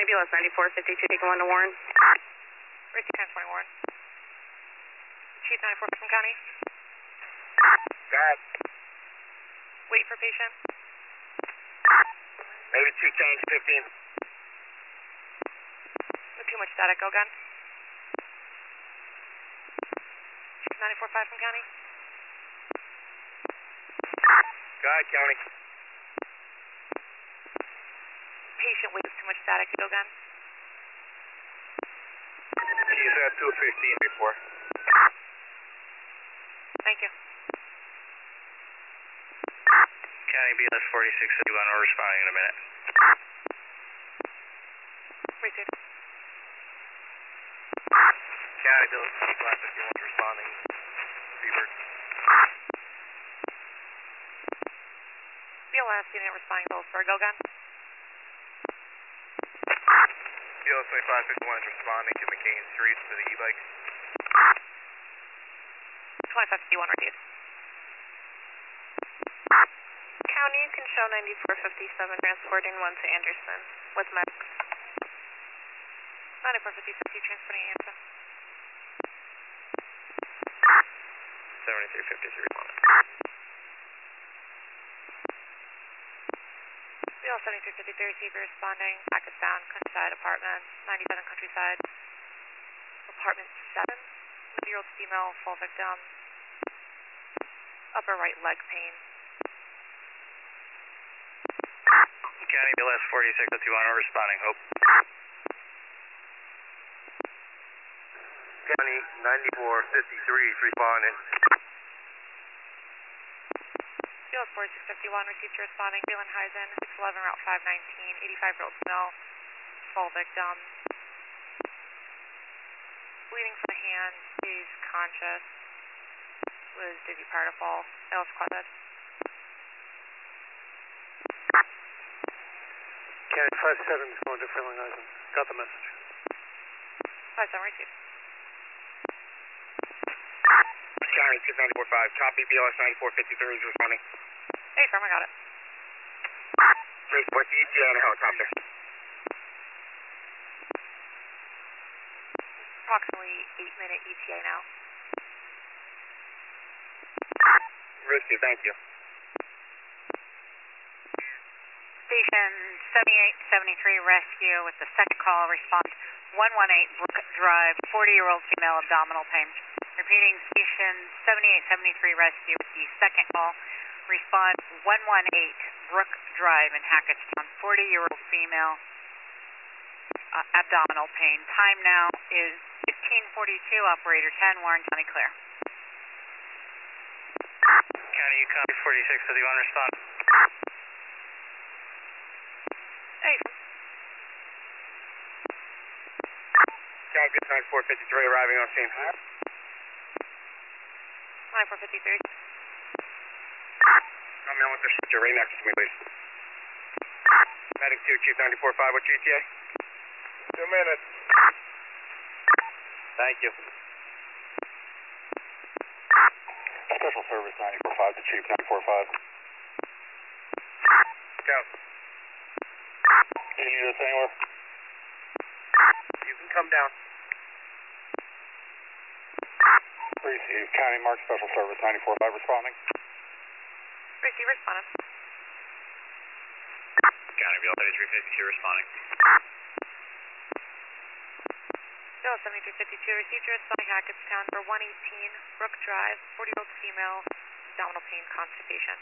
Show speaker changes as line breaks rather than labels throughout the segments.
County BLS 9452, taking 1 to Warren.
Race 1020 Warren. Chief 94 from County.
Got
Wait for patient.
maybe 2 change 15.
Too much static, go again. Chief 94.5 from County.
Go ahead, County.
Patient waits too much static, go again.
He's at 215 before.
Thank you.
County BLS 4651, we're responding in a minute.
Received.
County BLS 5551 responding. Freebird.
BLS unit responding to Phillipsburg, go again.
BLS 2551 is responding to McCain Street for the e-bike.
2551 received.
County, you can show 9457, transporting 1 to Anderson with medics.
9457, transporting Anderson.
7353 responding.
BL 7353 receiver responding. Pakistan, Countryside Apartments, 97 Countryside. Apartment 7. 20-year-old female, full victim. Upper right leg pain.
County BLS 4651, we're responding. Hope. County 9453 is responding.
BL 4651 received responding. Dylan Heisen, 611 Route 519, 85-year-old female, full victim. Bleeding from the hand, is conscious. Was dizzy prior to fall. ALS quaded.
County 57 is going to Freeling Island. Got the message.
57 received.
County 2945, copy BLS 9453 is responding.
Hey, firm, I got it.
Wait, what's the ETA on a helicopter?
Approximately 8-minute ETA now.
Risky, thank you.
Station 7873 rescue with the second call, respond 118 Brook Drive, 40-year-old female abdominal pain. Repeating, station 7873 rescue with the second call, respond 118 Brook Drive in Hackettstown, 40-year-old female abdominal pain. Time now is 15:42, operator 10, Warren County clear.
County Yukon 4651, respond.
Hey,
County 9453 arriving on scene.
9453.
Come in with the switcher right next to me, please. Medic 2, Chief 94.5, what's your ETA? 2 minutes. Thank you.
Special Service 94.5 to Chief 94.5.
Go.
Can you need us anywhere?
You can come down.
Receive. County Mark Special Service 94.5 responding.
Receive respondent.
County BL 3352 responding.
BL 7352 received responding Hackettstown for 118 Brook Drive, 40-year-old female, abdominal pain, constipation.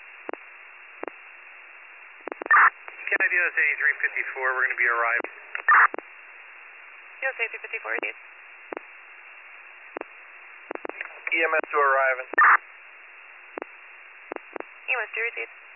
County BL 8354, we're going to be arriving.
BL 7354 received.
EMS 2 arriving.
EMS 2 received.